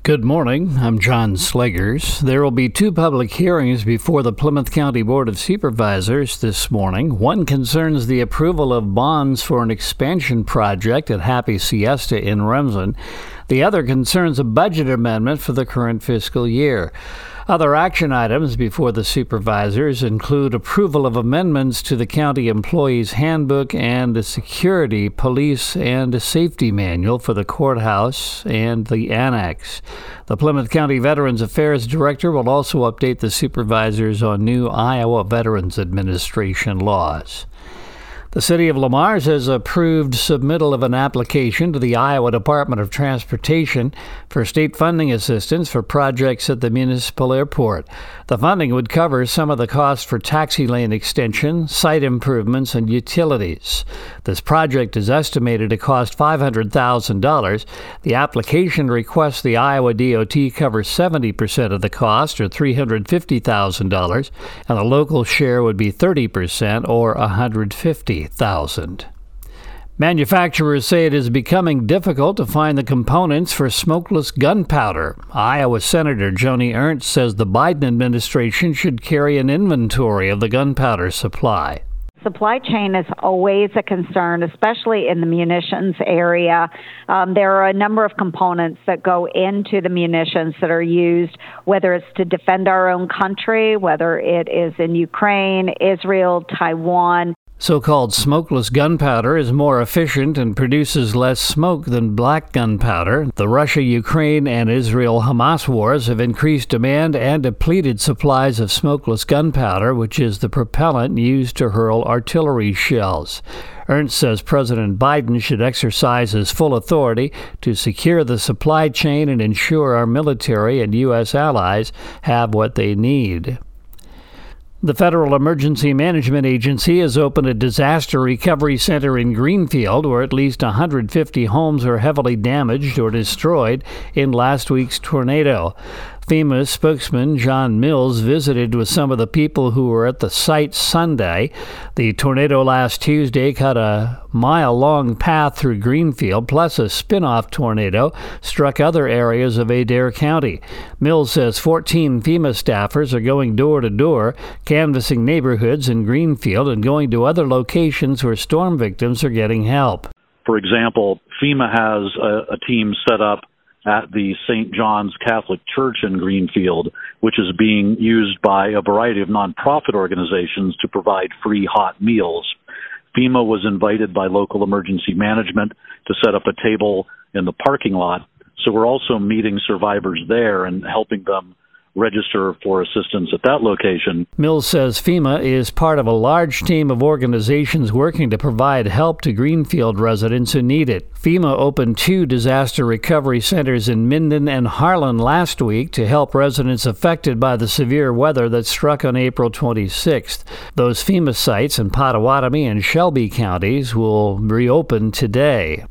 Good morning. I'm John Sleggers. There will be two public hearings before the Plymouth County Board of Supervisors this morning. One concerns the approval of bonds for an expansion project at Happy Siesta in Remsen. The other concerns a budget amendment for the current fiscal year. Other action items before the supervisors include approval of amendments to the county employees handbook and the security, police, and safety manual for the courthouse and the annex. The Plymouth County Veterans Affairs Director will also update the supervisors on new Iowa Veterans Administration laws. The City of Le Mars has approved submittal of an application to the Iowa Department of Transportation for state funding assistance for projects at the municipal airport. The funding would cover some of the costs for taxi lane extension, site improvements, and utilities. This project is estimated to cost $500,000. The application requests the Iowa DOT cover 70% of the cost, or $350,000, and the local share would be 30%, or $150,000. Manufacturers say it is becoming difficult to find the components for smokeless gunpowder. Iowa Senator Joni Ernst says the Biden administration should carry an inventory of the gunpowder supply. Supply chain is always a concern, especially in the munitions area. There are a number of components that go into the munitions that are used, whether it's to defend our own country, whether it is in Ukraine, Israel, Taiwan. So-called smokeless gunpowder is more efficient and produces less smoke than black gunpowder. The Russia, Ukraine, and Israel-Hamas wars have increased demand and depleted supplies of smokeless gunpowder, which is the propellant used to hurl artillery shells. Ernst says President Biden should exercise his full authority to secure the supply chain and ensure our military and U.S. allies have what they need. The Federal Emergency Management Agency has opened a disaster recovery center in Greenfield, where at least 150 homes are heavily damaged or destroyed in last week's tornado. FEMA spokesman John Mills visited with some of the people who were at the site Sunday. The tornado last Tuesday cut a mile-long path through Greenfield, plus a spin-off tornado struck other areas of Adair County. Mills says 14 FEMA staffers are going door-to-door, canvassing neighborhoods in Greenfield and going to other locations where storm victims are getting help. For example, FEMA has a team set up at the St. John's Catholic Church in Greenfield, which is being used by a variety of nonprofit organizations to provide free hot meals. FEMA was invited by local emergency management to set up a table in the parking lot, so we're also meeting survivors there and helping them register for assistance at that location. Mills says FEMA is part of a large team of organizations working to provide help to Greenfield residents who need it. FEMA opened 2 disaster recovery centers in Minden and Harlan last week to help residents affected by the severe weather that struck on April 26th. Those FEMA sites in Pottawatomie and Shelby counties will reopen today.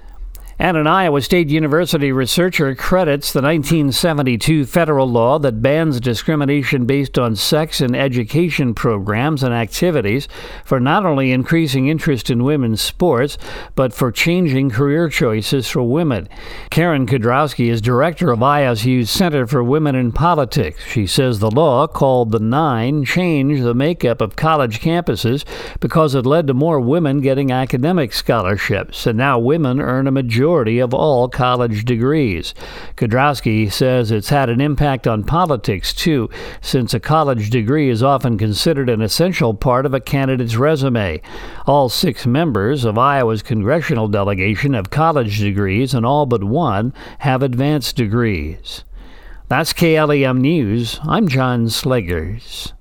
And an Iowa State University researcher credits the 1972 federal law that bans discrimination based on sex in education programs and activities for not only increasing interest in women's sports, but for changing career choices for women. Karen Kudrowski is director of ISU's Center for Women in Politics. She says the law, called the 9, changed the makeup of college campuses because it led to more women getting academic scholarships, and now women earn a majority of all college degrees. Kudrowski says it's had an impact on politics, too, since a college degree is often considered an essential part of a candidate's resume. All 6 members of Iowa's congressional delegation have college degrees, and all but 1 have advanced degrees. That's KLEM News. I'm John Sleggers.